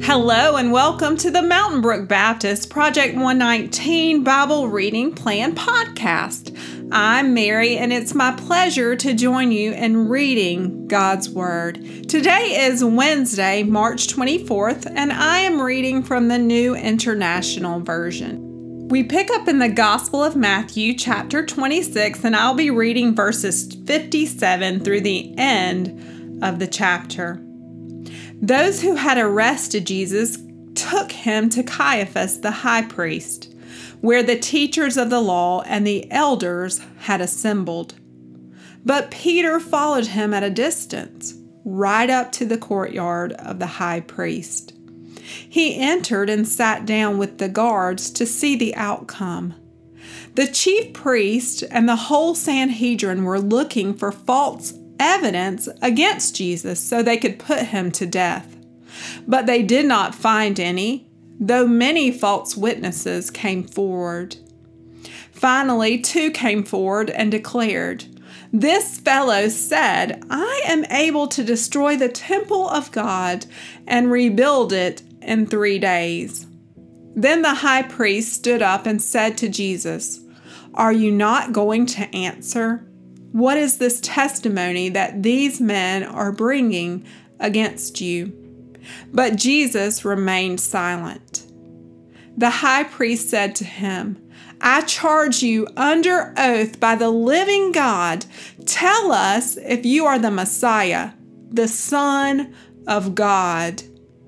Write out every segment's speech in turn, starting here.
Hello and welcome to the Mountain Brook Baptist Project 119 Bible Reading Plan Podcast. I'm Mary and it's my pleasure to join you in reading God's Word. Today is Wednesday, March 24th, and I am reading from the New International Version. We pick up in the Gospel of Matthew, chapter 26, and I'll be reading verses 57 through the end of the chapter. Those who had arrested Jesus took him to Caiaphas the high priest, where the teachers of the law and the elders had assembled. But Peter followed him at a distance, right up to the courtyard of the high priest. He entered and sat down with the guards to see the outcome. The chief priest and the whole Sanhedrin were looking for false evidence against Jesus so they could put him to death. But they did not find any, though many false witnesses came forward. Finally, two came forward and declared, "This fellow said, 'I am able to destroy the temple of God and rebuild it in 3 days.'" Then the high priest stood up and said to Jesus, "Are you not going to answer? What is this testimony that these men are bringing against you?" But Jesus remained silent. The high priest said to him, "I charge you under oath by the living God, tell us if you are the Messiah, the Son of God."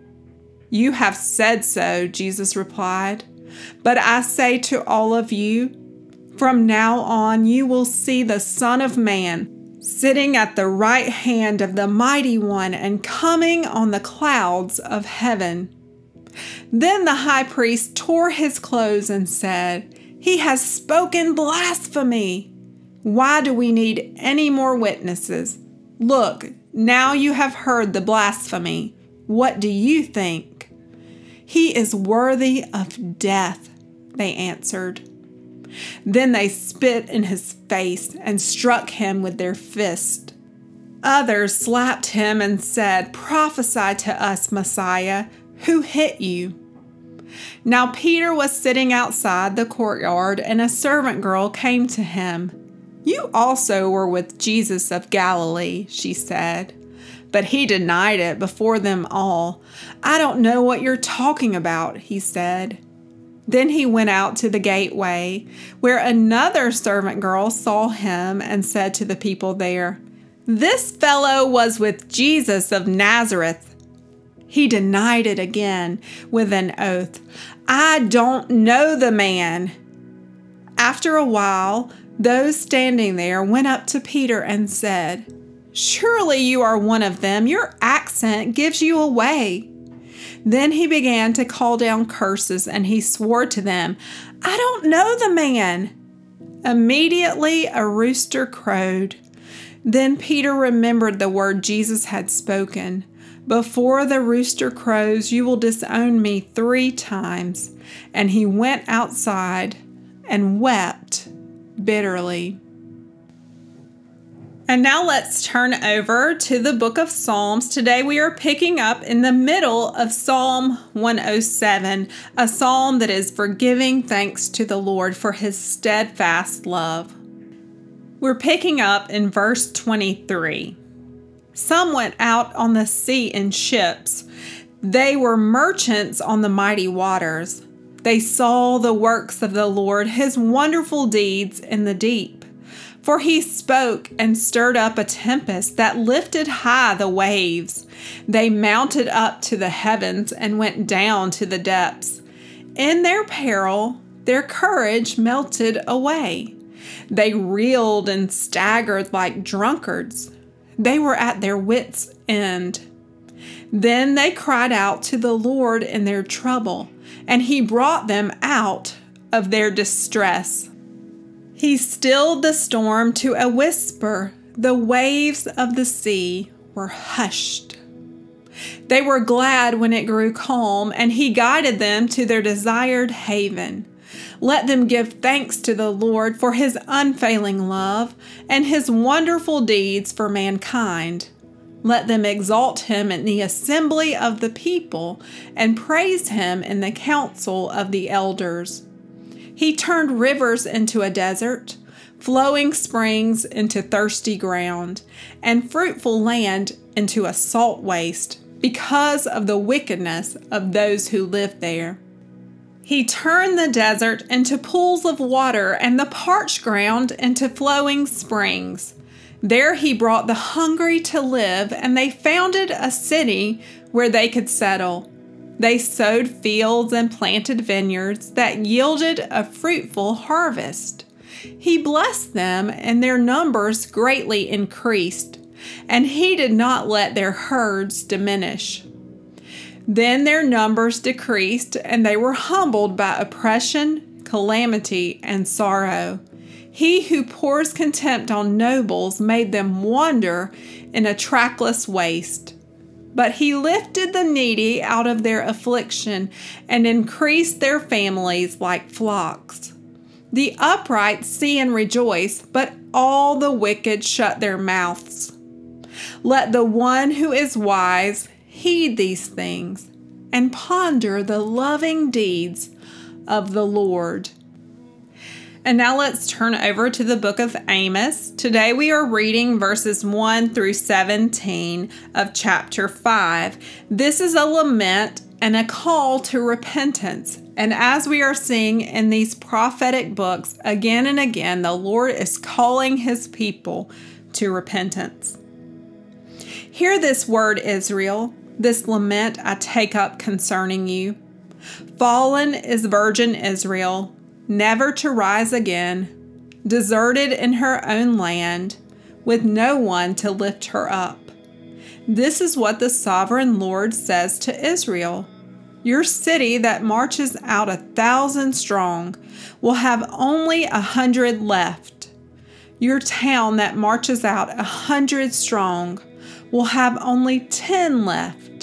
"You have said so," Jesus replied. "But I say to all of you, from now on you will see the Son of Man sitting at the right hand of the Mighty One and coming on the clouds of heaven." Then the high priest tore his clothes and said, "He has spoken blasphemy. Why do we need any more witnesses? Look, now you have heard the blasphemy. What do you think?" "He is worthy of death," they answered. Then they spit in his face and struck him with their fist. Others slapped him and said, "Prophesy to us, Messiah, who hit you?" Now Peter was sitting outside the courtyard, and a servant girl came to him. "You also were with Jesus of Galilee," she said. But he denied it before them all. "I don't know what you're talking about," he said. Then he went out to the gateway, where another servant girl saw him and said to the people there, "This fellow was with Jesus of Nazareth." He denied it again with an oath, "I don't know the man." After a while, those standing there went up to Peter and said, "Surely you are one of them. Your accent gives you away." Then he began to call down curses, and he swore to them, "I don't know the man." Immediately a rooster crowed. Then Peter remembered the word Jesus had spoken, "Before the rooster crows, you will disown me 3 times." And he went outside and wept bitterly. And now let's turn over to the book of Psalms. Today we are picking up in the middle of Psalm 107, a psalm that is for giving thanks to the Lord for his steadfast love. We're picking up in verse 23. Some went out on the sea in ships. They were merchants on the mighty waters. They saw the works of the Lord, his wonderful deeds in the deep. For he spoke and stirred up a tempest that lifted high the waves. They mounted up to the heavens and went down to the depths. In their peril, their courage melted away. They reeled and staggered like drunkards. They were at their wits' end. Then they cried out to the Lord in their trouble, and he brought them out of their distress. He stilled the storm to a whisper. The waves of the sea were hushed. They were glad when it grew calm, and he guided them to their desired haven. Let them give thanks to the Lord for his unfailing love and his wonderful deeds for mankind. Let them exalt him in the assembly of the people and praise him in the council of the elders. He turned rivers into a desert, flowing springs into thirsty ground, and fruitful land into a salt waste because of the wickedness of those who live there. He turned the desert into pools of water and the parched ground into flowing springs. There he brought the hungry to live, and they founded a city where they could settle. They sowed fields and planted vineyards that yielded a fruitful harvest. He blessed them, and their numbers greatly increased, and he did not let their herds diminish. Then their numbers decreased, and they were humbled by oppression, calamity, and sorrow. He who pours contempt on nobles made them wander in a trackless waste. But he lifted the needy out of their affliction and increased their families like flocks. The upright see and rejoice, but all the wicked shut their mouths. Let the one who is wise heed these things and ponder the loving deeds of the Lord. And now let's turn over to the book of Amos. Today we are reading verses 1 through 17 of chapter 5. This is a lament and a call to repentance. And as we are seeing in these prophetic books, again and again, the Lord is calling his people to repentance. Hear this word, Israel, this lament I take up concerning you. Fallen is virgin Israel, never to rise again, deserted in her own land, with no one to lift her up. This is what the sovereign Lord says to Israel. Your city that marches out 1,000 strong will have only 100 left. Your town that marches out 100 strong will have only 10 left.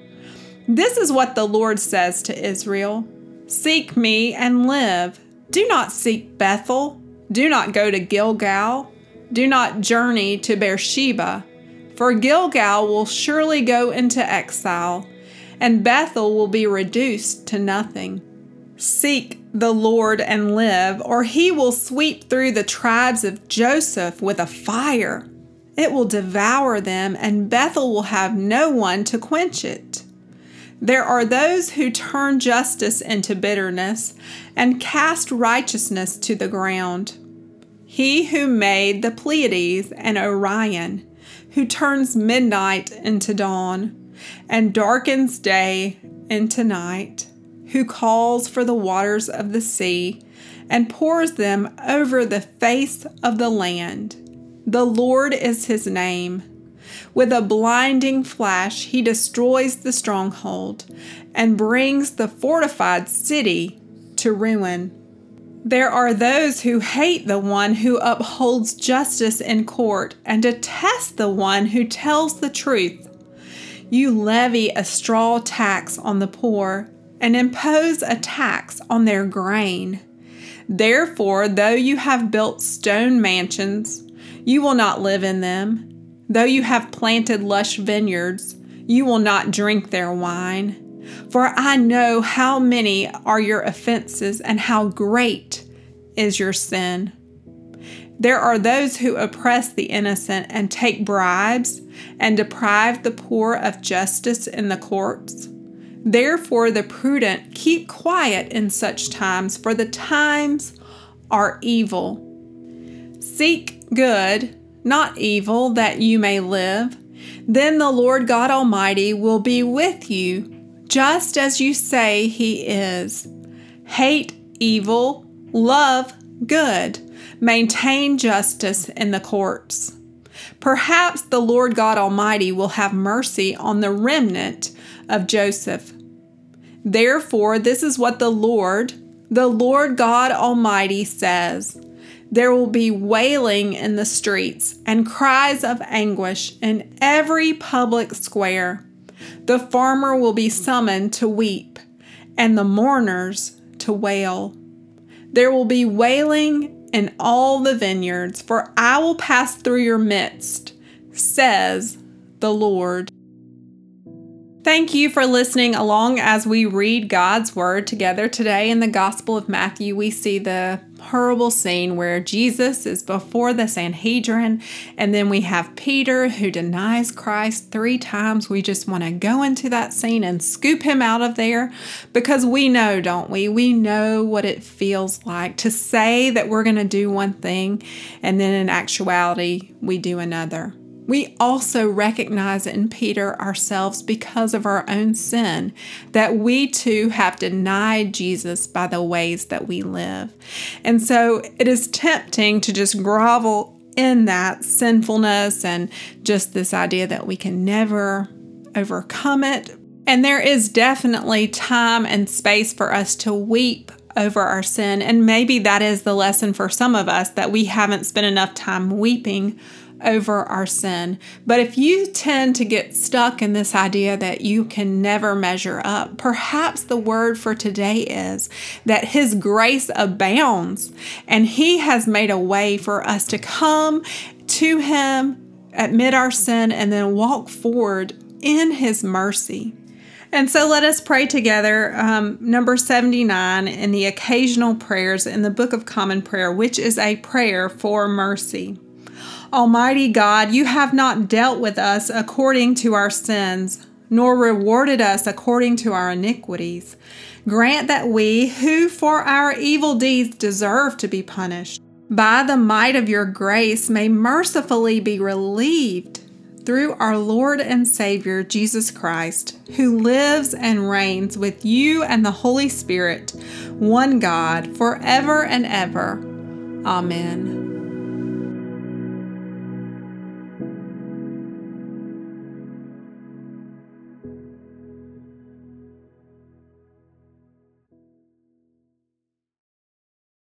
This is what the Lord says to Israel. Seek me and live. Do not seek Bethel. Do not go to Gilgal. Do not journey to Beersheba. For Gilgal will surely go into exile, and Bethel will be reduced to nothing. Seek the Lord and live, or he will sweep through the tribes of Joseph with a fire. It will devour them, and Bethel will have no one to quench it. There are those who turn justice into bitterness and cast righteousness to the ground. He who made the Pleiades and Orion, who turns midnight into dawn and darkens day into night, who calls for the waters of the sea and pours them over the face of the land. The Lord is his name. With a blinding flash, he destroys the stronghold and brings the fortified city to ruin. There are those who hate the one who upholds justice in court and detest the one who tells the truth. You levy a straw tax on the poor and impose a tax on their grain. Therefore, though you have built stone mansions, you will not live in them. Though you have planted lush vineyards, you will not drink their wine. For I know how many are your offenses and how great is your sin. There are those who oppress the innocent and take bribes and deprive the poor of justice in the courts. Therefore, the prudent keep quiet in such times, for the times are evil. Seek good, not evil, that you may live. Then the Lord God Almighty will be with you, just as you say he is. Hate evil, love good, maintain justice in the courts. Perhaps the Lord God Almighty will have mercy on the remnant of Joseph. Therefore, this is what the Lord God Almighty says. There will be wailing in the streets and cries of anguish in every public square. The farmer will be summoned to weep, and the mourners to wail. There will be wailing in all the vineyards, for I will pass through your midst, says the Lord. Thank you for listening along as we read God's Word together. Today in the Gospel of Matthew, we see the horrible scene where Jesus is before the Sanhedrin, and then we have Peter who denies Christ 3 times. We just want to go into that scene and scoop him out of there because we know, don't we? We know what it feels like to say that we're going to do one thing, and then in actuality, we do another. We also recognize in Peter ourselves because of our own sin that we too have denied Jesus by the ways that we live. And so it is tempting to just grovel in that sinfulness and just this idea that we can never overcome it. And there is definitely time and space for us to weep over our sin. And maybe that is the lesson for some of us, that we haven't spent enough time weeping over our sin. But if you tend to get stuck in this idea that you can never measure up, perhaps the word for today is that His grace abounds and He has made a way for us to come to Him, admit our sin, and then walk forward in His mercy. And so let us pray together, number 79 in the occasional prayers in the Book of Common Prayer, which is a prayer for mercy. Almighty God, you have not dealt with us according to our sins, nor rewarded us according to our iniquities. Grant that we, who for our evil deeds deserve to be punished, by the might of your grace may mercifully be relieved through our Lord and Savior, Jesus Christ, who lives and reigns with you and the Holy Spirit, one God, forever and ever. Amen.